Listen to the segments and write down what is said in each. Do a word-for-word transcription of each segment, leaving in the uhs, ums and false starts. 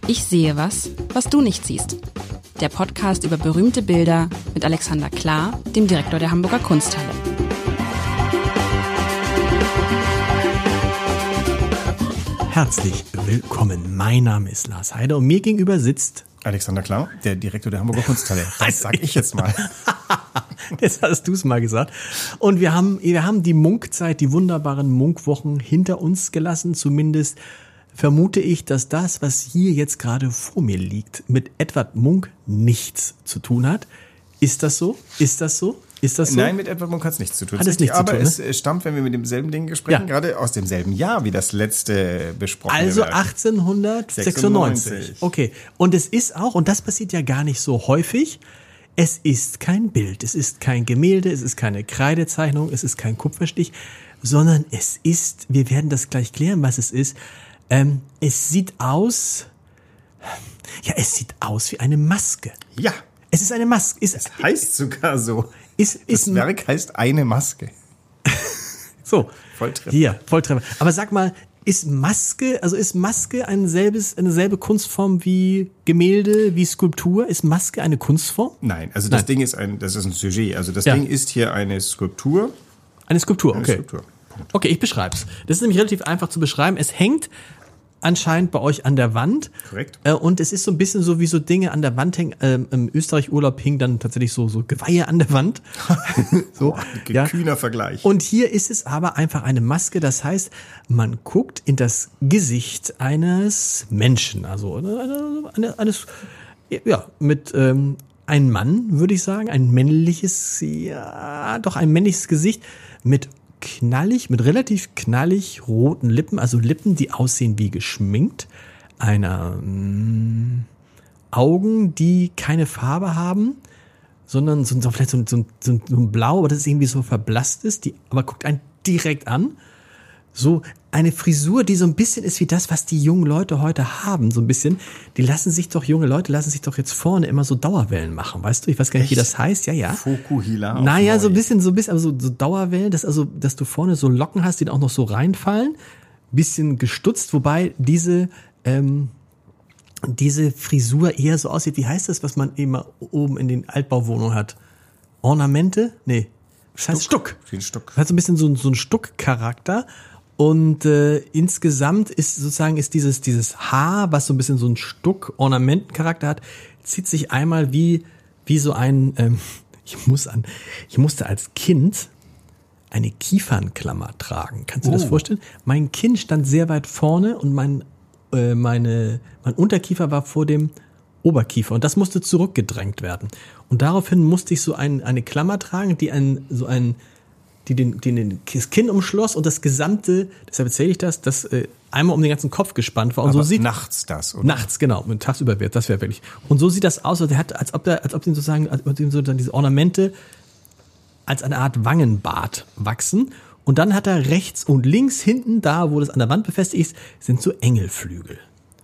Ich sehe was, was du nicht siehst. Der Podcast über berühmte Bilder mit Alexander Klar, dem Direktor der Hamburger Kunsthalle. Herzlich willkommen. Mein Name ist Lars Heider und mir gegenüber sitzt Alexander Klar, der Direktor der Hamburger Kunsthalle. Das sag ich jetzt mal. Jetzt hast du es mal gesagt. Und wir haben, wir haben die Munkzeit, die wunderbaren Munkwochen hinter uns gelassen. Zumindest vermute ich, dass das, was hier jetzt gerade vor mir liegt, mit Edvard Munch nichts zu tun hat. Ist das so? Ist das so? Ist das so? Nein, mit Edvard Munch hat es nichts zu tun. Hat es nichts aber zu tun, es stammt, wenn wir mit demselben Ding sprechen, Ja. gerade aus demselben Jahr wie das letzte besprochene Also Werk. achtzehnhundertsechsundneunzig. sechsundneunzig. Okay. Und es ist auch, und das passiert ja gar nicht so häufig, es ist kein Bild, es ist kein Gemälde, es ist keine Kreidezeichnung, es ist kein Kupferstich, sondern es ist, wir werden das gleich klären, was es ist, ähm, es sieht aus, ja, es sieht aus wie eine Maske. Ja, Es ist eine Maske. Ist, es heißt sogar so. ist, ist, Das Werk heißt eine Maske. so. Volltreffer. Hier, Volltreffer. Aber sag mal, ist Maske, also ist Maske ein selbes, eine selbe Kunstform wie Gemälde, wie Skulptur? Ist Maske eine Kunstform? Nein, also das Nein. Ding ist ein, das ist ein Sujet. Also das Ja. Ding ist hier eine Skulptur. Eine Skulptur, Eine okay. Skulptur. Punkt. Okay, ich beschreib's. Das ist nämlich relativ einfach zu beschreiben. Es hängt anscheinend bei euch an der Wand. Korrekt. Äh, und es ist so ein bisschen so, wie so Dinge an der Wand hängen. Ähm, Im Österreich-Urlaub hing dann tatsächlich so, so Geweihe an der Wand. so, Boah, ja. kühner Vergleich. Und hier ist es aber einfach eine Maske. Das heißt, man guckt in das Gesicht eines Menschen. Also eine, eine, eines, ja, mit ähm, ein Mann, würde ich sagen. Ein männliches, ja, doch ein männliches Gesicht mit knallig, mit relativ knallig roten Lippen, also Lippen, die aussehen wie geschminkt, einer mh, Augen, die keine Farbe haben, sondern so, so vielleicht so, so, so, so ein Blau, aber das ist irgendwie so verblasst ist, die aber guckt einen direkt an. So eine Frisur, die so ein bisschen ist wie das, was die jungen Leute heute haben, so ein bisschen. Die lassen sich doch, junge Leute lassen sich doch jetzt vorne immer so Dauerwellen machen, weißt du? Ich weiß gar nicht, wie das heißt. Ja, ja. Fukuhila. auf Naja, so ein neu. bisschen, so ein bisschen, aber so, so Dauerwellen, dass also, dass du vorne so Locken hast, die dann auch noch so reinfallen. Bisschen gestutzt, wobei diese, ähm, diese Frisur eher so aussieht, wie heißt das, was man immer oben in den Altbauwohnungen hat? Ornamente? Nee. Das heißt Stuck. Wie ein Stuck. Das hat so ein bisschen so, so einen Stuckcharakter. Und äh, insgesamt ist sozusagen ist dieses dieses Haar, was so ein bisschen so einen Stuck-Ornamentencharakter hat, zieht sich einmal wie wie so ein ähm, ich muss an ich musste als Kind eine Kiefernklammer tragen. Kannst du dir das Oh. vorstellen? Mein Kinn stand sehr weit vorne und mein äh, meine mein Unterkiefer war vor dem Oberkiefer und das musste zurückgedrängt werden. Und daraufhin musste ich so ein, eine Klammer tragen, die ein so ein die den, die den das Kinn umschloss und das gesamte, deshalb erzähle ich das, das äh, einmal um den ganzen Kopf gespannt war und Aber so sieht nachts das, oder? nachts genau, mit tagsüber wird, das wäre wirklich. Und so sieht das aus, also der hat, als ob der, als ob den sozusagen, als ob dem so dann diese Ornamente als eine Art Wangenbart wachsen und dann hat er rechts und links hinten da, wo das an der Wand befestigt ist, sind so Engelflügel.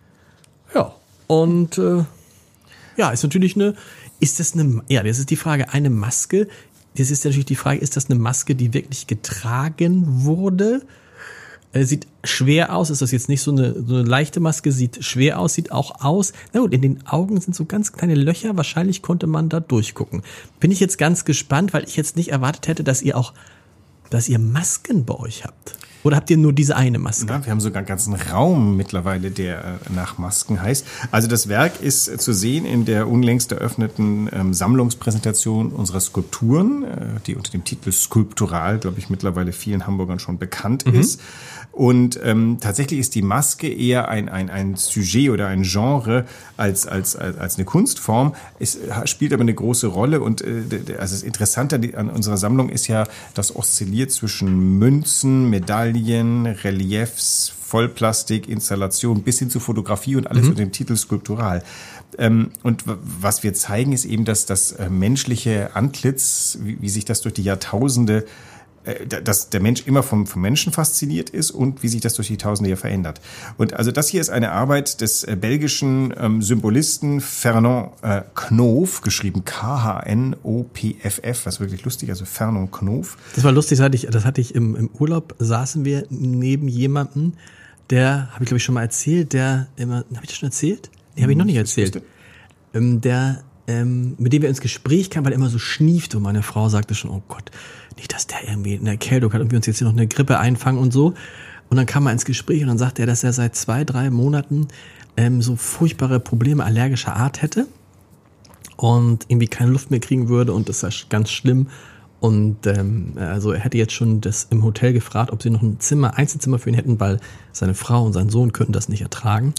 Ja und äh, ja, ist natürlich eine, ist das eine, ja, das ist die Frage, eine Maske. Jetzt ist natürlich die Frage, ist das eine Maske, die wirklich getragen wurde? Äh, sieht schwer aus, ist das jetzt nicht so eine, so eine leichte Maske, sieht schwer aus, sieht auch aus. Na gut, in den Augen sind so ganz kleine Löcher, wahrscheinlich konnte man da durchgucken. Bin ich jetzt ganz gespannt, weil ich jetzt nicht erwartet hätte, dass ihr auch, dass ihr Masken bei euch habt. Oder habt ihr nur diese eine Maske? Ja, wir haben sogar einen ganzen Raum mittlerweile, der äh, nach Masken heißt. Also das Werk ist äh, zu sehen in der unlängst eröffneten ähm, Sammlungspräsentation unserer Skulpturen, äh, die unter dem Titel Skulptural, glaube ich, mittlerweile vielen Hamburgern schon bekannt mhm. ist. Und ähm, tatsächlich ist die Maske eher ein, ein, ein Sujet oder ein Genre als, als, als, als eine Kunstform. Es spielt aber eine große Rolle. Und äh, also das Interessante an unserer Sammlung ist ja, das oszilliert zwischen Münzen, Medaillen, Reliefs, Vollplastik, Installation bis hin zu Fotografie und alles mhm. unter dem Titel Skulptural. Ähm, und w- was wir zeigen, ist eben, dass das äh, menschliche Antlitz, wie, wie sich das durch die Jahrtausende dass der Mensch immer vom, vom Menschen fasziniert ist und wie sich das durch die Tausende ja verändert. Und also das hier ist eine Arbeit des äh, belgischen ähm, Symbolisten Fernand äh, Knoof, geschrieben K H N O P F F, was wirklich lustig, also Fernand Knoof. Das war lustig, das hatte ich, das hatte ich im, im Urlaub, saßen wir neben jemandem, der, habe ich glaube ich schon mal erzählt, der immer, habe ich das schon erzählt? Die habe ich noch nicht erzählt. Ähm, der, ähm, mit dem wir ins Gespräch kamen, weil er immer so schnieft und meine Frau sagte schon, oh Gott, nicht, dass der irgendwie eine Erkältung hat und wir uns jetzt hier noch eine Grippe einfangen und so. Und dann kam er ins Gespräch und dann sagte er, dass er seit zwei, drei Monaten ähm, so furchtbare Probleme allergischer Art hätte und irgendwie keine Luft mehr kriegen würde und das ist ganz schlimm. Und ähm, also er hätte jetzt schon das im Hotel gefragt, ob sie noch ein Zimmer, Einzelzimmer für ihn hätten, weil seine Frau und sein Sohn könnten das nicht ertragen.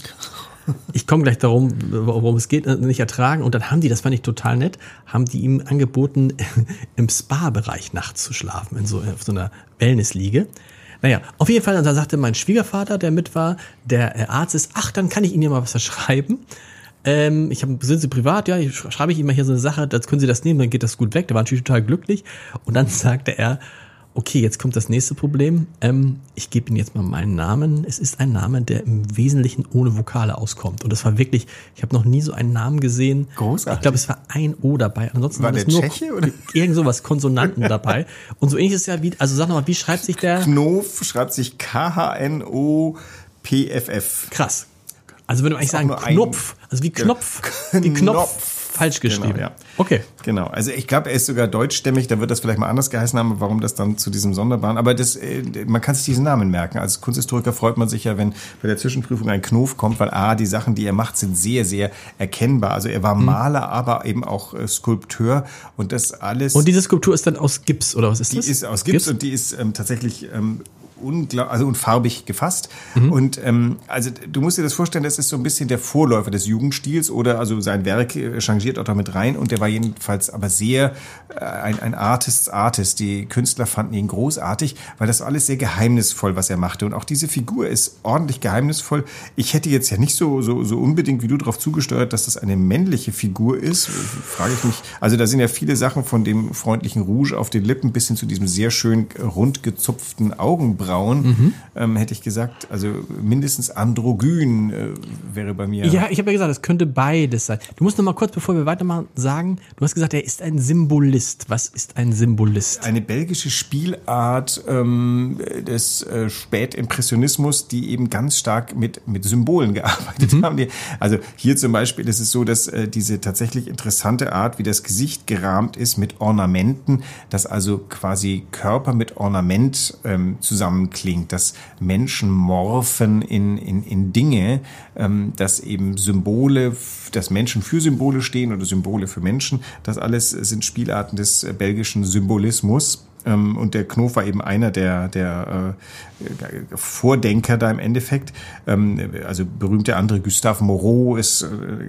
Ich komme gleich darum, worum es geht, nicht ertragen. Und dann haben die, das fand ich total nett, haben die ihm angeboten, im Spa-Bereich nachts zu schlafen, in so, auf so einer Wellnessliege. Naja, auf jeden Fall, da sagte mein Schwiegervater, der mit war, der Arzt ist, ach, dann kann ich Ihnen ja mal was verschreiben. Ähm, ich hab, sind Sie privat? Ja, ich schreibe ich Ihnen mal hier so eine Sache, dann können Sie das nehmen, dann geht das gut weg. Der war natürlich total glücklich. Und dann sagte er, okay, jetzt kommt das nächste Problem. Ähm, ich gebe Ihnen jetzt mal meinen Namen. Es ist ein Name, der im Wesentlichen ohne Vokale auskommt. Und das war wirklich, ich habe noch nie so einen Namen gesehen. Großartig. Ich glaube, es war ein O dabei. Ansonsten war war der das nur Tscheche, oder? Irgend sowas, Konsonanten dabei. Und so ähnlich ist ja wie, also sag nochmal, wie schreibt sich der? Knof schreibt sich K H N O P F F. Krass. Also würde man eigentlich sagen Knopf, also wie Knopf, wie Knopf, falsch geschrieben. Genau, ja. Okay. Genau, also ich glaube, er ist sogar deutschstämmig, da wird das vielleicht mal anders geheißen haben, warum das dann zu diesem Sonderbaren, aber das, man kann sich diesen Namen merken. Als Kunsthistoriker freut man sich ja, wenn bei der Zwischenprüfung ein Knof kommt, weil A, die Sachen, die er macht, sind sehr, sehr erkennbar. Also er war Maler, aber eben auch Skulpteur und das alles. Und diese Skulptur ist dann aus Gips, oder was ist das? Die ist aus Gips, Gips? Und die ist ähm, tatsächlich ähm, unglaublich, also unfarbig gefasst. Mhm. Und ähm, also du musst dir das vorstellen, das ist so ein bisschen der Vorläufer des Jugendstils oder also sein Werk äh, changiert auch damit rein und der war jedenfalls aber sehr äh, ein, ein Artists Artist. Die Künstler fanden ihn großartig, weil das alles sehr geheimnisvoll, was er machte. Und auch diese Figur ist ordentlich geheimnisvoll. Ich hätte jetzt ja nicht so so so unbedingt wie du darauf zugesteuert, dass das eine männliche Figur ist. Frage ich mich. Also da sind ja viele Sachen von dem freundlichen Rouge auf den Lippen bis hin zu diesem sehr schön rund gezupften Augenbrauen. Mhm. Ähm, hätte ich gesagt, also mindestens androgyn äh, wäre bei mir. Ja, ich habe ja gesagt, es könnte beides sein. Du musst noch mal kurz, bevor wir weitermachen, sagen, du hast gesagt, er ist ein Symbolist. Was ist ein Symbolist? Eine belgische Spielart ähm, des äh, Spätimpressionismus, die eben ganz stark mit, mit Symbolen gearbeitet mhm. haben. Die, also hier zum Beispiel ist es so, dass äh, diese tatsächlich interessante Art, wie das Gesicht gerahmt ist mit Ornamenten, dass also quasi Körper mit Ornament ähm, zusammen klingt, dass Menschen morphen in, in, in Dinge, ähm, dass eben Symbole, dass Menschen für Symbole stehen oder Symbole für Menschen. Das alles sind Spielarten des äh, belgischen Symbolismus. Ähm, und der Knof war eben einer der, der äh, Vordenker da im Endeffekt. Ähm, also berühmte andere, Gustave Moreau ist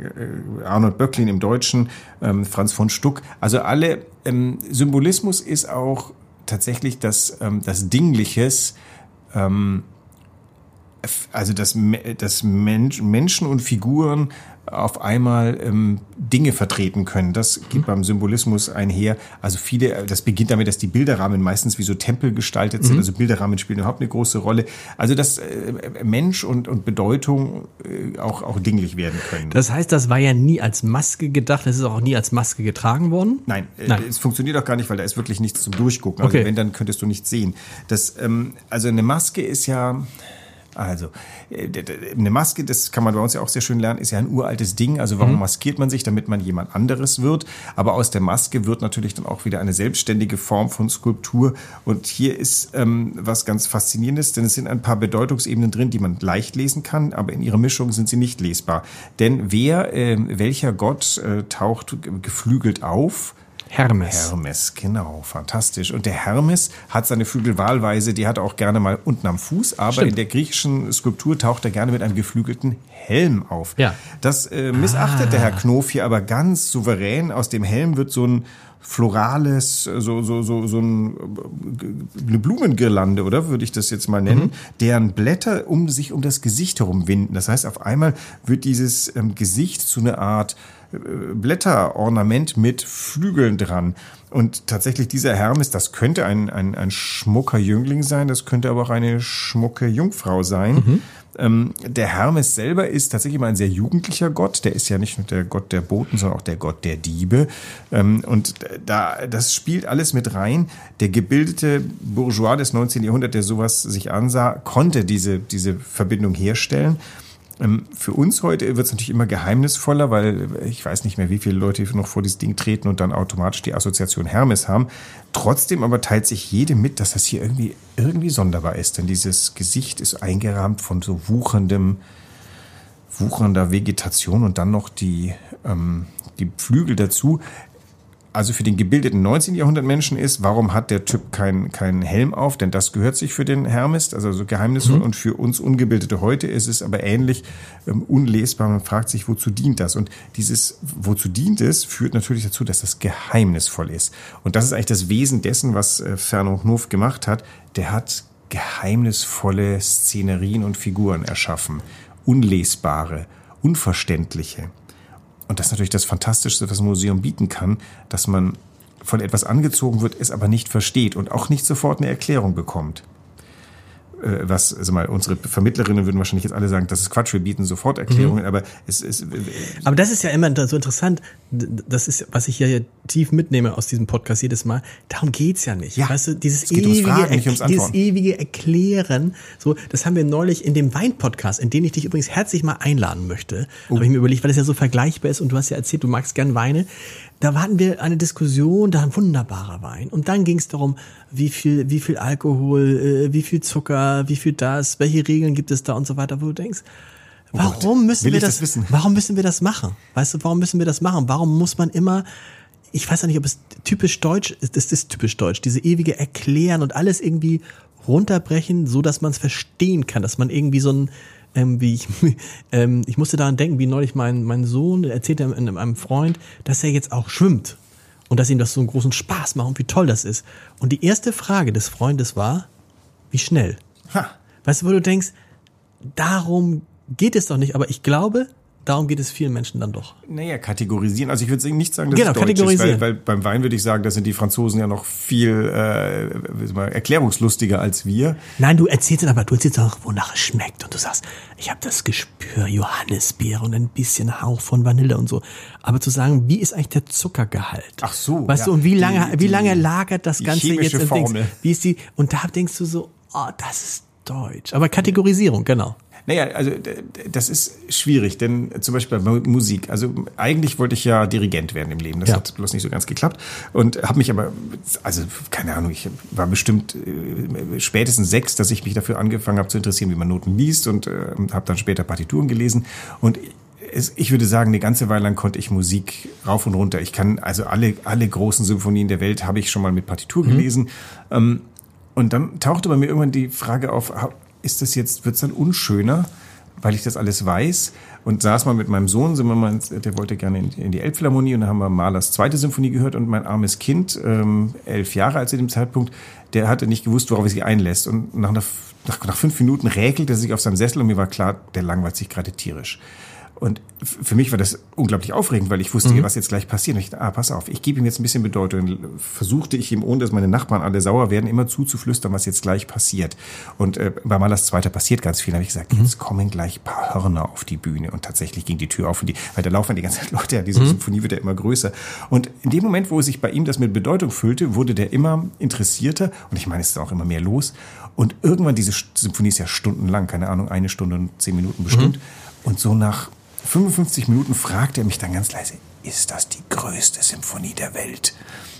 äh, Arnold Böcklin im Deutschen, ähm, Franz von Stuck. Also alle, ähm, Symbolismus ist auch tatsächlich das, ähm, das Dingliches, ähm, also dass, dass Mensch, Menschen und Figuren auf einmal ähm, Dinge vertreten können. Das geht mhm. beim Symbolismus einher. Also viele, das beginnt damit, dass die Bilderrahmen meistens wie so Tempel gestaltet sind. Mhm. Also Bilderrahmen spielen überhaupt eine große Rolle. Also dass äh, Mensch und, und Bedeutung äh, auch, auch dinglich werden können. Das heißt, das war ja nie als Maske gedacht. Das ist auch nie als Maske getragen worden? Nein, Nein. Äh, es funktioniert auch gar nicht, weil da ist wirklich nichts zum Durchgucken. Also okay. wenn, dann könntest du nichts sehen. Das, ähm, also eine Maske ist ja... Also, eine Maske, das kann man bei uns ja auch sehr schön lernen, ist ja ein uraltes Ding. Also warum mhm. maskiert man sich? Damit man jemand anderes wird. Aber aus der Maske wird natürlich dann auch wieder eine selbstständige Form von Skulptur. Und hier ist ähm, was ganz Faszinierendes, denn es sind ein paar Bedeutungsebenen drin, die man leicht lesen kann, aber in ihrer Mischung sind sie nicht lesbar. Denn wer, äh, welcher Gott äh, taucht geflügelt auf? Hermes. Hermes, genau, fantastisch. Und der Hermes hat seine Flügel wahlweise, die hat er auch gerne mal unten am Fuß, aber Stimmt. in der griechischen Skulptur taucht er gerne mit einem geflügelten Helm auf. Ja. Das äh, missachtet ah. der Herr Knof hier aber ganz souverän. Aus dem Helm wird so ein florales, so, so, so, so ein, eine Blumengirlande, oder würde ich das jetzt mal nennen, mhm. deren Blätter um sich um das Gesicht herum winden. Das heißt, auf einmal wird dieses ähm, Gesicht zu einer Art äh, Blätterornament mit Flügeln dran. Und tatsächlich dieser Hermes, das könnte ein, ein, ein schmucker Jüngling sein, das könnte aber auch eine schmucke Jungfrau sein. Mhm. Ähm, der Hermes selber ist tatsächlich mal ein sehr jugendlicher Gott. Der ist ja nicht nur der Gott der Boten, sondern auch der Gott der Diebe. Ähm, und da, das spielt alles mit rein. Der gebildete Bourgeois des neunzehnten Jahrhunderts, der sowas sich ansah, konnte diese, diese Verbindung herstellen. Ähm, für uns heute wird es natürlich immer geheimnisvoller, weil ich weiß nicht mehr, wie viele Leute noch vor dieses Ding treten und dann automatisch die Assoziation Hermes haben. Trotzdem aber teilt sich jedem mit, dass das hier irgendwie, irgendwie sonderbar ist. Denn dieses Gesicht ist eingerahmt von so wucherndem, wuchernder Vegetation und dann noch die, ähm, die Flügel dazu. Also für den gebildeten neunzehnten Jahrhundert Menschen ist, warum hat der Typ keinen keinen Helm auf? Denn das gehört sich für den Hermes, also so geheimnisvoll. Mhm. Und für uns Ungebildete heute ist es aber ähnlich ähm, unlesbar. Man fragt sich, wozu dient das? Und dieses, wozu dient es, führt natürlich dazu, dass das geheimnisvoll ist. Und das ist eigentlich das Wesen dessen, was äh, Fernand Knuff gemacht hat. Der hat geheimnisvolle Szenerien und Figuren erschaffen. Unlesbare, unverständliche. Und das ist natürlich das Fantastischste, was ein Museum bieten kann, dass man von etwas angezogen wird, es aber nicht versteht und auch nicht sofort eine Erklärung bekommt. Was, also mal, unsere Vermittlerinnen würden wahrscheinlich jetzt alle sagen, das ist Quatsch, wir bieten sofort Erklärungen, mhm. aber es ist... Aber das ist ja immer so interessant, das ist, was ich hier tief mitnehme aus diesem Podcast jedes Mal, darum geht's ja nicht. Ja, weißt du, dieses, es geht ewige, ums Fragen, nicht ums dieses Antworten. ewige Erklären, so, das haben wir neulich in dem Wein-Podcast, in den ich dich übrigens herzlich mal einladen möchte, oh. habe ich mir überlegt, weil das ja so vergleichbar ist und du hast ja erzählt, du magst gern Weine. Da hatten wir eine Diskussion, da ein wunderbarer Wein. Und dann ging es darum, wie viel, wie viel Alkohol, äh, wie viel Zucker, wie viel das, welche Regeln gibt es da und so weiter, wo du denkst, warum oh müssen wir das, das wissen? Warum müssen wir das machen? Weißt du, warum müssen wir das machen? Warum muss man immer, ich weiß ja nicht, ob es typisch deutsch ist, das ist typisch deutsch, diese ewige Erklären und alles irgendwie runterbrechen, so dass man es verstehen kann, dass man irgendwie so ein, Ähm, wie ich, ähm, ich musste daran denken, wie neulich mein, mein Sohn erzählte einem Freund, dass er jetzt auch schwimmt und dass ihm das so einen großen Spaß macht und wie toll das ist. Und die erste Frage des Freundes war, wie schnell? Ha. Weißt du, wo du denkst, darum geht es doch nicht, aber ich glaube, darum geht es vielen Menschen dann doch. Naja, kategorisieren. Also ich würde nicht sagen, dass genau, es deutsch kategorisieren. ist, weil, weil beim Wein würde ich sagen, da sind die Franzosen ja noch viel äh, mal, erklärungslustiger als wir. Nein, du erzählst aber, du erzählst auch, wonach es schmeckt. Und du sagst, ich habe das Gespür, Johannisbeere und ein bisschen Hauch von Vanille und so. Aber zu sagen, wie ist eigentlich der Zuckergehalt? Ach so. Weißt ja, du, und wie die, lange, die, wie lange lagert das die Ganze jetzt im Formel. Dings? Wie ist die? Und da denkst du so, oh, das ist deutsch. Aber Kategorisierung, genau. Naja, also das ist schwierig, denn zum Beispiel bei Musik, also eigentlich wollte ich ja Dirigent werden im Leben, das ja. hat bloß nicht so ganz geklappt und habe mich aber, also keine Ahnung, ich war bestimmt äh, spätestens sechs, dass ich mich dafür angefangen habe zu interessieren, wie man Noten liest und äh, habe dann später Partituren gelesen und es, ich würde sagen, eine ganze Weile lang konnte ich Musik rauf und runter. Ich kann also alle alle großen Symphonien der Welt habe ich schon mal mit Partitur gelesen mhm. ähm, und dann tauchte bei mir irgendwann die Frage auf, ist das jetzt, wird's dann unschöner, weil ich das alles weiß? Und saß mal mit meinem Sohn, sind wir mal, der wollte gerne in, in die Elbphilharmonie und da haben wir Mahlers zweite Symphonie gehört und mein armes Kind, ähm, elf Jahre alt zu dem Zeitpunkt, der hatte nicht gewusst, worauf er sich einlässt. Und nach, einer, nach, nach fünf Minuten räkelte er sich auf seinem Sessel und mir war klar, der langweilt sich gerade tierisch. Und für mich war das unglaublich aufregend, weil ich wusste, mhm. was jetzt gleich passiert. Und ich dachte, ah, pass auf, ich gebe ihm jetzt ein bisschen Bedeutung. Versuchte ich ihm, ohne dass meine Nachbarn alle sauer werden, immer zuzuflüstern, was jetzt gleich passiert. Und äh, bei Mahlers Zweiter passiert ganz viel. Da habe ich gesagt, mhm. jetzt kommen gleich ein paar Hörner auf die Bühne. Und tatsächlich ging die Tür auf, und die, weil da laufen die ganze Zeit Leute, ja, diese mhm. Symphonie wird ja immer größer. Und in dem Moment, wo sich bei ihm das mit Bedeutung füllte, wurde der immer interessierter. Und ich meine, es ist auch immer mehr los. Und irgendwann, diese Symphonie ist ja stundenlang, keine Ahnung, eine Stunde und zehn Minuten bestimmt. Mhm. Und so nach fünfundfünfzig Minuten fragte er mich dann ganz leise, ist das die größte Symphonie der Welt?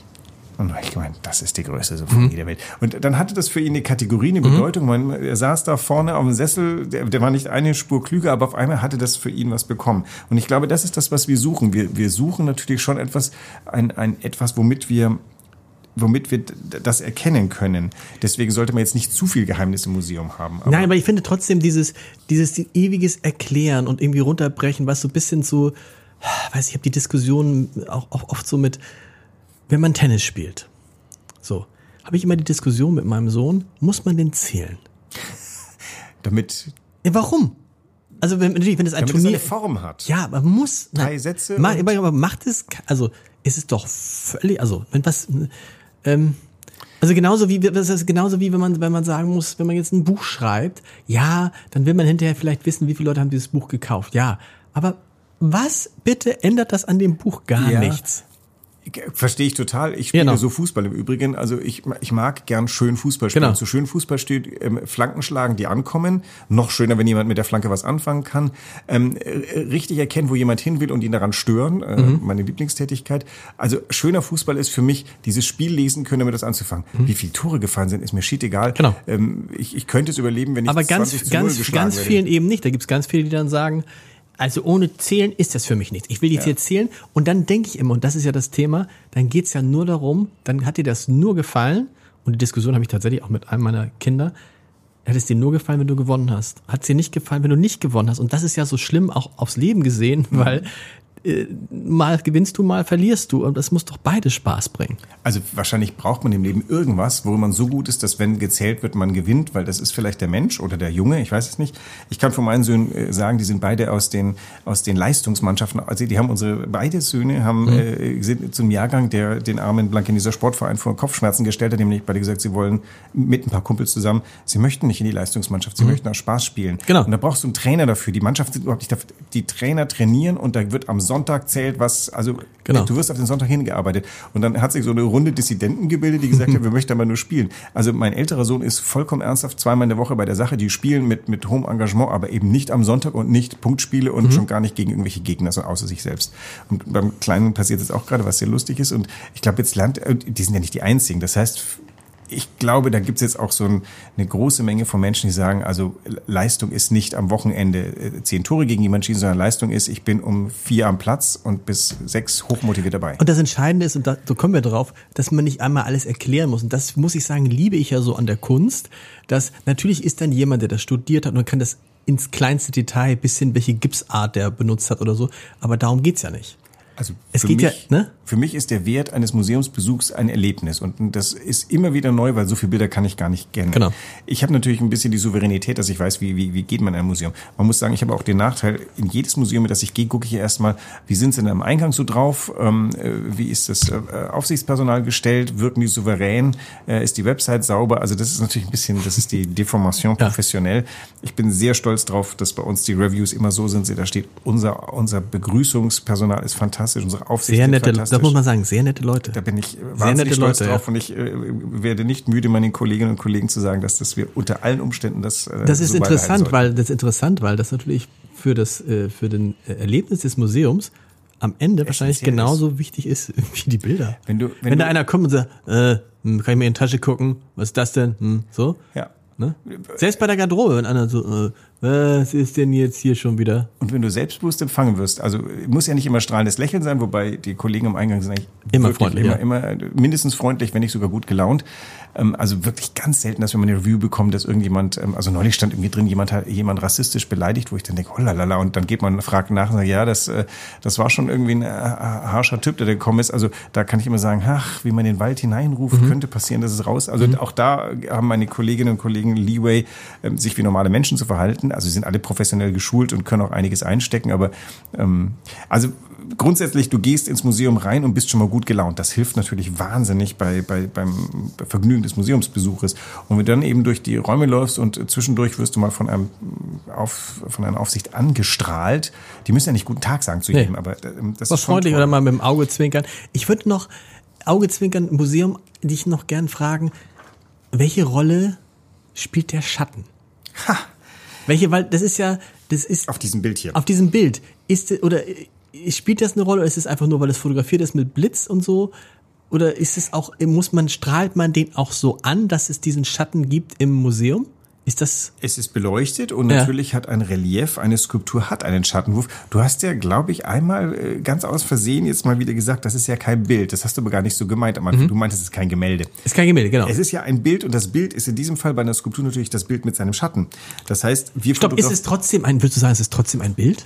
Und da habe ich gemeint, das ist die größte Symphonie mhm. der Welt. Und dann hatte das für ihn eine Kategorie, eine Bedeutung. Mhm. Er saß da vorne auf dem Sessel, der, der war nicht eine Spur klüger, aber auf einmal hatte das für ihn was bekommen. Und ich glaube, das ist das, was wir suchen. Wir, wir suchen natürlich schon etwas, ein, ein etwas, womit wir womit wir das erkennen können. Deswegen sollte man jetzt nicht zu viel Geheimnis im Museum haben. Aber Nein, aber ich finde trotzdem dieses, dieses ewiges Erklären und irgendwie runterbrechen, was so ein bisschen so, weiß ich, habe die Diskussion auch, auch oft so mit, wenn man Tennis spielt. So, habe ich immer die Diskussion mit meinem Sohn, muss man den zählen? Damit... Ja, warum? Also wenn, natürlich, wenn es ein Damit Turnier... es eine Form hat. Ja, man muss... Drei na, Sätze. Ma, aber macht es... Also ist es doch völlig... Also wenn was... Ähm, also genauso wie das ist genauso wie wenn man wenn man sagen muss, wenn man jetzt ein Buch schreibt, ja, dann will man hinterher vielleicht wissen, wie viele Leute haben dieses Buch gekauft. Ja, aber was bitte ändert das an dem Buch gar ja. nichts? Verstehe ich total. Ich spiele Genau. so Fußball im Übrigen. Also ich, ich mag gern schön Fußball spielen. Genau. Zu schön Fußball steht ähm, Flanken schlagen, die ankommen. Noch schöner, wenn jemand mit der Flanke was anfangen kann. Ähm, äh, richtig erkennen, wo jemand hin will und ihn daran stören. Äh, mhm. Meine Lieblingstätigkeit. Also schöner Fußball ist für mich dieses Spiel lesen können, damit das anzufangen. Mhm. Wie viele Tore gefallen sind, ist mir shit-egal. Genau. Ähm, ich, ich könnte es überleben, wenn ich Aber ganz, zwanzig zu null ganz, geschlagen ganz werde. vielen eben nicht. Da gibt's ganz viele, die dann sagen, also ohne Zählen ist das für mich nichts. Ich will jetzt Ja. hier zählen und dann denke ich immer, und das ist ja das Thema, dann geht's ja nur darum, dann hat dir das nur gefallen, und die Diskussion habe ich tatsächlich auch mit einem meiner Kinder, hat es dir nur gefallen, wenn du gewonnen hast? Hat es dir nicht gefallen, wenn du nicht gewonnen hast? Und das ist ja so schlimm auch aufs Leben gesehen, mhm. weil äh, mal gewinnst du, mal verlierst du, und das muss doch beides Spaß bringen. Also wahrscheinlich braucht man im Leben irgendwas, wo man so gut ist, dass wenn gezählt wird, man gewinnt, weil das ist vielleicht der Mensch oder der Junge, ich weiß es nicht. Ich kann von meinen Söhnen sagen, die sind beide aus den aus den Leistungsmannschaften, also die haben unsere, beide Söhne haben mhm. äh, sind zum Jahrgang, der den armen Blankeneser Sportverein vor Kopfschmerzen gestellt hat, nämlich beide gesagt, sie wollen mit ein paar Kumpels zusammen, sie möchten nicht in die Leistungsmannschaft, sie mhm. möchten aus Spaß spielen. Genau. Und da brauchst du einen Trainer dafür. Die Mannschaft sind überhaupt nicht dafür. Die Trainer trainieren und da wird am Sonntag zählt, was, also genau. du wirst auf den Sonntag hingearbeitet. Und dann hat sich so eine Runde Dissidenten gebildet, die gesagt haben, wir möchten aber nur spielen. Also mein älterer Sohn ist vollkommen ernsthaft zweimal in der Woche bei der Sache, die spielen mit mit hohem Engagement, aber eben nicht am Sonntag und nicht Punktspiele und mhm. schon gar nicht gegen irgendwelche Gegner, sondern außer sich selbst. Und beim Kleinen passiert jetzt auch gerade, was sehr lustig ist. Und ich glaube, jetzt lernt, die sind ja nicht die Einzigen. Das heißt, ich glaube, da gibt es jetzt auch so ein, eine große Menge von Menschen, die sagen, also Leistung ist nicht am Wochenende zehn Tore gegen jemanden schießen, sondern Leistung ist, ich bin um vier am Platz und bis sechs hochmotiviert dabei. Und das Entscheidende ist, und da, so kommen wir drauf, dass man nicht einmal alles erklären muss. Und das, muss ich sagen, liebe ich ja so an der Kunst, dass natürlich ist dann jemand, der das studiert hat und kann das ins kleinste Detail, bis hin welche Gipsart der benutzt hat oder so, aber darum geht's ja nicht. Also es für geht mich, ja, ne? Für mich ist der Wert eines Museumsbesuchs ein Erlebnis und das ist immer wieder neu, weil so viele Bilder kann ich gar nicht kennen. Genau. Ich habe natürlich ein bisschen die Souveränität, dass ich weiß, wie, wie, wie geht man in ein Museum. Man muss sagen, ich habe auch den Nachteil, in jedes Museum, in das ich gehe, gucke ich erstmal, wie sind sie denn am Eingang so drauf, ähm, wie ist das äh, Aufsichtspersonal gestellt, wirken die souverän, äh, ist die Website sauber, also das ist natürlich ein bisschen, das ist die Deformation professionell. Ich bin sehr stolz drauf, dass bei uns die Reviews immer so sind, da steht, unser, unser Begrüßungspersonal ist fantastisch, unsere Aufsicht sehr nette, fantastisch. Das muss man sagen, sehr nette Leute. Da bin ich sehr wahnsinnig nette stolz Leute, drauf ja. und ich äh, werde nicht müde, meinen Kolleginnen und Kollegen zu sagen, dass das wir unter allen Umständen das äh, Das ist so interessant, weil das ist interessant, weil das natürlich für das äh, für den Erlebnis des Museums am Ende wahrscheinlich genauso ist. wichtig ist wie die Bilder. Wenn du wenn, wenn da du, einer kommt und sagt, äh, kann ich mir in die Tasche gucken, was ist das denn? Hm, so? Ja. Ne? Selbst bei der Garderobe, wenn einer so, äh, was ist denn jetzt hier schon wieder? Und wenn du selbstbewusst empfangen wirst, also muss ja nicht immer strahlendes Lächeln sein, wobei die Kollegen am Eingang sind eigentlich immer freundlich, immer, ja. immer mindestens freundlich, wenn nicht sogar gut gelaunt. Also wirklich ganz selten, dass wenn man eine Review bekommt, dass irgendjemand, also neulich stand irgendwie drin, jemand hat jemand rassistisch beleidigt, wo ich dann denke, oh lalala, und dann geht man und fragt nach und sagt, ja, das, das war schon irgendwie ein harscher Typ, der gekommen ist. Also da kann ich immer sagen, ach, wie man in den Wald hineinruft, mhm. könnte passieren, dass es raus. Also mhm. auch da haben meine Kolleginnen und Kollegen Leeway, sich wie normale Menschen zu verhalten. Also sie sind alle professionell geschult und können auch einiges einstecken, aber ähm, also grundsätzlich, du gehst ins Museum rein und bist schon mal gut gelaunt. Das hilft natürlich wahnsinnig bei, bei, beim Vergnügen des Museumsbesuches. Und wenn du dann eben durch die Räume läufst und zwischendurch wirst du mal von einem auf, von einer Aufsicht angestrahlt. Die müssen ja nicht guten Tag sagen zu jedem, nee. aber das was ist schon freundlich toll. Oder mal mit dem Auge zwinkern. Ich würde noch Augezwinkern im Museum dich noch gern fragen, welche Rolle spielt der Schatten? Ha! Welche, weil das ist ja, das ist auf diesem Bild hier. Auf diesem Bild ist oder spielt das eine Rolle oder ist es einfach nur, weil es fotografiert ist mit Blitz und so? Oder ist es auch, muss man, strahlt man den auch so an, dass es diesen Schatten gibt im Museum? Ist das? Es ist beleuchtet und ja. natürlich hat ein Relief, eine Skulptur hat einen Schattenwurf. Du hast ja, glaube ich, einmal ganz aus Versehen jetzt mal wieder gesagt, das ist ja kein Bild. Das hast du aber gar nicht so gemeint am Anfang. Mhm. Du meintest, es ist kein Gemälde. Es ist kein Gemälde, genau. Es ist ja ein Bild und das Bild ist in diesem Fall bei einer Skulptur natürlich das Bild mit seinem Schatten. Das heißt, wir Stopp, ist es trotzdem ein, würdest du sagen, es ist trotzdem ein Bild?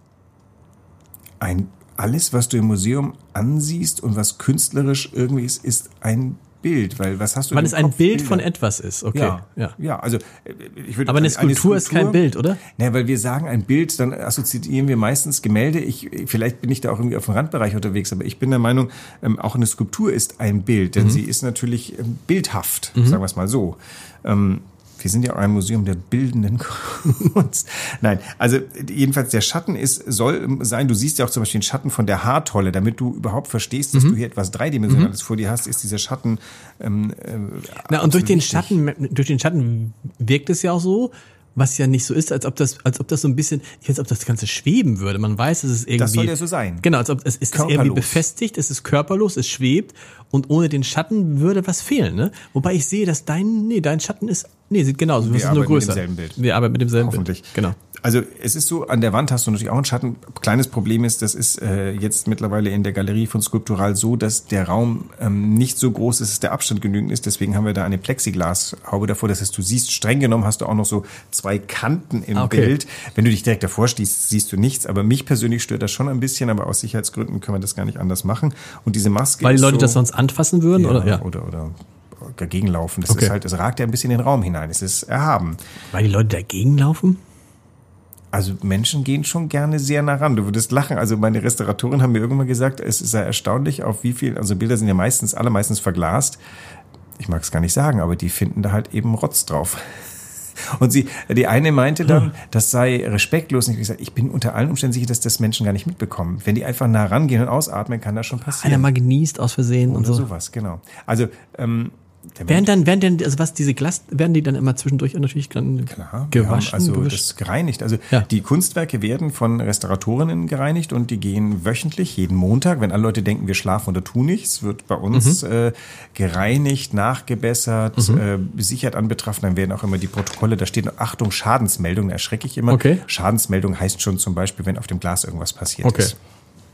Ein, alles, was du im Museum ansiehst und was künstlerisch irgendwie ist, ist ein Bild, weil was hast du? Weil es ein Kopf? Bild Bilder? Von etwas ist, okay. Ja, ja. ja also ich würde. Aber eine Skulptur, eine Skulptur ist kein Bild, oder? Naja, weil wir sagen ein Bild, dann assoziieren wir meistens Gemälde. Ich, vielleicht bin ich da auch irgendwie auf dem Randbereich unterwegs, aber ich bin der Meinung, ähm, auch eine Skulptur ist ein Bild, denn mhm. sie ist natürlich ähm, bildhaft, mhm. sagen wir es mal so. Ähm, Wir sind ja auch ein Museum der bildenden Kunst. Nein, also jedenfalls der Schatten ist, soll sein, du siehst ja auch zum Beispiel den Schatten von der Haartolle, damit du überhaupt verstehst, dass mhm. du hier etwas Dreidimensionales mhm. vor dir hast, ist dieser Schatten. Ähm, äh, Na, und durch den Schatten, durch den Schatten wirkt es ja auch so, was ja nicht so ist, als ob das, als ob das so ein bisschen, ich weiß, ob das Ganze schweben würde. Man weiß, es ist irgendwie. Das soll ja so sein. Genau, als ob es ist irgendwie befestigt, es ist körperlos, es schwebt und ohne den Schatten würde was fehlen, ne? Wobei ich sehe, dass dein, nee, dein Schatten ist, nee, sieht genauso, es ist nur größer. Mit demselben Bild. Wir arbeiten mit demselben Hoffentlich. Bild. Genau. Also es ist so, an der Wand hast du natürlich auch einen Schatten. Kleines Problem ist, das ist äh, jetzt mittlerweile in der Galerie von Skulptural so, dass der Raum ähm, nicht so groß ist, dass der Abstand genügend ist. Deswegen haben wir da eine Plexiglashaube davor. Das heißt, du siehst, streng genommen hast du auch noch so zwei Kanten im okay. Bild. Wenn du dich direkt davor stehst, siehst du nichts. Aber mich persönlich stört das schon ein bisschen, aber aus Sicherheitsgründen können wir das gar nicht anders machen. Und diese Maske Weil die Leute so, das sonst anfassen würden? Ja, oder? Ja. oder, oder dagegen laufen. Das okay. ist halt, es ragt ja ein bisschen in den Raum hinein. Es ist erhaben. Weil die Leute dagegen laufen? Also Menschen gehen schon gerne sehr nah ran. Du würdest lachen. Also meine Restauratorin haben mir irgendwann gesagt, es ist ja erstaunlich, auf wie viel, also Bilder sind ja meistens, alle meistens verglast. Ich mag es gar nicht sagen, aber die finden da halt eben Rotz drauf. Und sie, die eine meinte dann, das sei respektlos. Und ich habe gesagt, ich bin unter allen Umständen sicher, dass das Menschen gar nicht mitbekommen. Wenn die einfach nah rangehen und ausatmen, kann das schon passieren. Einer mal genießt aus Versehen Oder und so. sowas, genau. Also, ähm, Werden dann, werden denn, also was diese Glas, werden die dann immer zwischendurch natürlich dann Klar, gewaschen? Also gewischt? das gereinigt. Also ja. die Kunstwerke werden von Restauratorinnen gereinigt und die gehen wöchentlich, jeden Montag. Wenn alle Leute denken, wir schlafen oder tun nichts, wird bei uns mhm. äh, gereinigt, nachgebessert, mhm. äh, besichert anbetrafen. Dann werden auch immer die Protokolle, da steht Achtung, Schadensmeldung, da erschrecke ich immer. Okay. Schadensmeldung heißt schon zum Beispiel, wenn auf dem Glas irgendwas passiert okay. ist.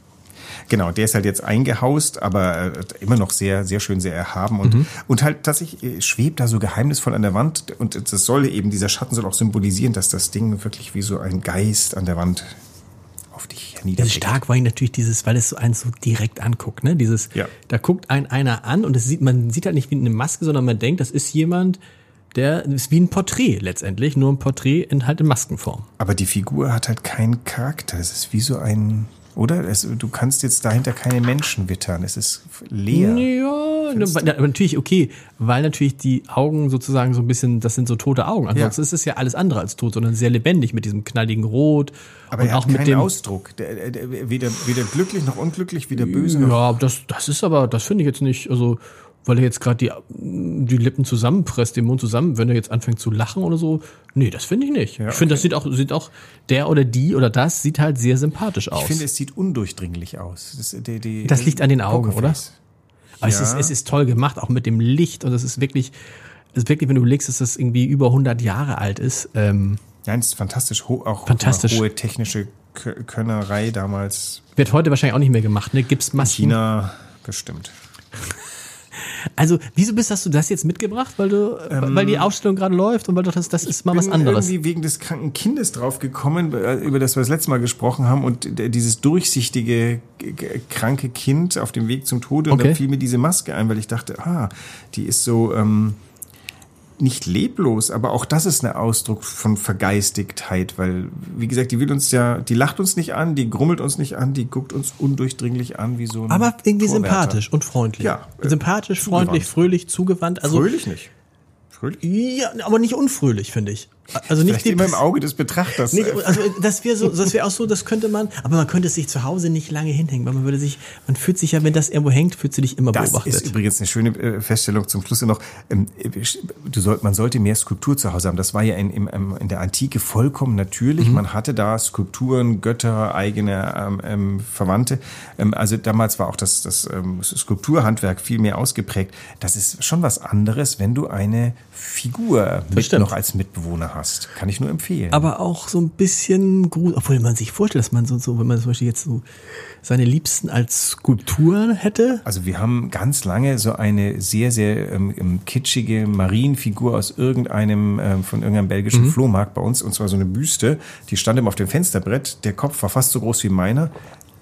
Genau, der ist halt jetzt eingehaust, aber immer noch sehr, sehr schön, sehr erhaben und, mhm. und halt tatsächlich schwebt da so geheimnisvoll an der Wand und das soll eben, dieser Schatten soll auch symbolisieren, dass das Ding wirklich wie so ein Geist an der Wand auf dich niederblickt. Also stark war natürlich dieses, weil es so einen so direkt anguckt, ne, dieses, ja. da guckt einen einer an und das sieht, man sieht halt nicht wie eine Maske, sondern man denkt, das ist jemand, der ist wie ein Porträt letztendlich, nur ein Porträt in halt in Maskenform. Aber die Figur hat halt keinen Charakter, es ist wie so ein... Oder? Es, du kannst jetzt dahinter keine Menschen wittern. Es ist leer. Ja, ne, aber natürlich okay, weil natürlich die Augen sozusagen so ein bisschen, das sind so tote Augen. Ansonsten ja. ist es ja alles andere als tot, sondern sehr lebendig mit diesem knalligen Rot. Aber und er hat auch keinen mit dem Ausdruck. Der, der, weder, weder glücklich noch unglücklich, weder böse. Ja, das, das ist aber, das finde ich jetzt nicht, also, weil er jetzt gerade die, die Lippen zusammenpresst, den Mund zusammen, wenn er jetzt anfängt zu lachen oder so. Nee, das finde ich nicht. Ja, ich finde, okay. das sieht auch, sieht auch, der oder die oder das sieht halt sehr sympathisch aus. Ich finde, es sieht undurchdringlich aus. Das, die, die, das liegt an den Augen, oder? Aber ja. es ist, es ist toll gemacht, auch mit dem Licht und es ist wirklich, es ist wirklich, wenn du überlegst, dass das irgendwie über hundert Jahre alt ist. Ähm, ja, es ist fantastisch, ho- auch fantastisch. hohe technische Könnerei damals. Wird heute wahrscheinlich auch nicht mehr gemacht, ne? Gipsmasken. In China bestimmt. Also, wieso bist hast du das jetzt mitgebracht? Weil du, ähm, weil die Ausstellung gerade läuft und weil du das, das ist mal was anderes. Ich bin irgendwie wegen des kranken Kindes drauf gekommen, über das wir das letzte Mal gesprochen haben und dieses durchsichtige kranke Kind auf dem Weg zum Tode. Und okay. dann fiel mir diese Maske ein, weil ich dachte, ah, die ist so ähm, nicht leblos, aber auch das ist ein Ausdruck von Vergeistigtheit, weil, wie gesagt, die will uns ja, die lacht uns nicht an, die grummelt uns nicht an, die guckt uns undurchdringlich an wie so ein aber irgendwie Torwärter. Sympathisch und freundlich. Ja. Sympathisch, zugewandt. freundlich, fröhlich, zugewandt. Also, fröhlich nicht. Fröhlich? Ja, aber nicht unfröhlich, finde ich. Also nicht immer im Auge des Betrachters. Nicht, also das wäre so, das wäre auch so, das könnte man, aber man könnte es sich zu Hause nicht lange hinhängen, weil man würde sich, man fühlt sich ja, wenn das irgendwo hängt, fühlt du dich immer das beobachtet. Das ist übrigens eine schöne Feststellung zum Schluss noch. Du soll, man sollte mehr Skulptur zu Hause haben. Das war ja in, in, in der Antike vollkommen natürlich. Mhm. Man hatte da Skulpturen, Götter, eigene ähm, ähm, Verwandte. Ähm, also damals war auch das, das ähm, Skulpturhandwerk viel mehr ausgeprägt. Das ist schon was anderes, wenn du eine Figur mit noch als Mitbewohner hast. Kann ich nur empfehlen. Aber auch so ein bisschen gruselig, obwohl man sich vorstellt, dass man so, so, wenn man zum Beispiel jetzt so seine Liebsten als Skulpturen hätte. Also wir haben ganz lange so eine sehr, sehr ähm, kitschige Marienfigur aus irgendeinem, ähm, von irgendeinem belgischen mhm. Flohmarkt bei uns, und zwar so eine Büste, die stand immer auf dem Fensterbrett, der Kopf war fast so groß wie meiner.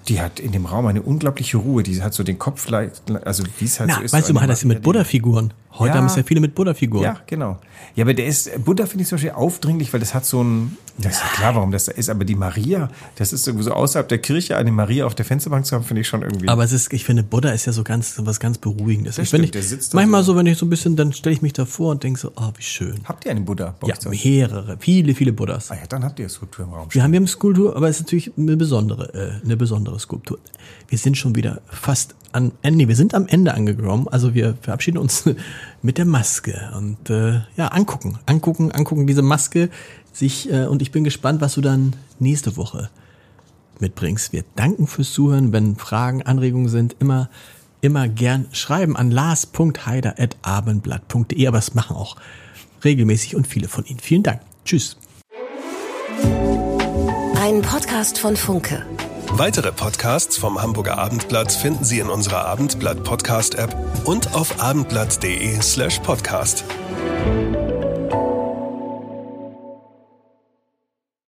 Die hat in dem Raum eine unglaubliche Ruhe. Die hat so den Kopf leicht, also wie es halt Na, so ist. weißt so du, man hat das Maria, mit Buddha-Figuren. Heute Ja. haben es ja viele mit Buddha-Figuren. Ja, genau. Ja, aber der ist, Buddha finde ich zum Beispiel aufdringlich, weil das hat so ein, das ist ja klar, warum das da ist, aber die Maria, das ist irgendwie so außerhalb der Kirche, eine Maria auf der Fensterbank zu haben, finde ich schon irgendwie. Aber es ist, ich finde, Buddha ist ja so ganz, was ganz Beruhigendes. Das Ich, wenn stimmt, ich, der sitzt da manchmal so. so, wenn ich so ein bisschen, dann stelle ich mich davor und denke so, oh, wie schön. Habt ihr einen Buddha bei Ja, euch zu Hause? mehrere, viele, viele Buddhas. Ah ja, dann habt ihr Skulptur im Raum. Wir haben, wir haben Skulptur, aber es ist natürlich eine besondere, äh, eine besondere Skulptur. Wir sind schon wieder fast am Ende, wir sind am Ende angekommen, also wir verabschieden uns mit der Maske und äh, ja, angucken, angucken, angucken, diese Maske sich äh, und ich bin gespannt, was du dann nächste Woche mitbringst. Wir danken fürs Zuhören, wenn Fragen, Anregungen sind, immer immer gern schreiben an lars punkt heider at abendblatt punkt de, aber das machen auch regelmäßig und viele von Ihnen. Vielen Dank. Tschüss. Ein Podcast von Funke. Weitere Podcasts vom Hamburger Abendblatt finden Sie in unserer Abendblatt Podcast App und auf abendblatt punkt de slash podcast.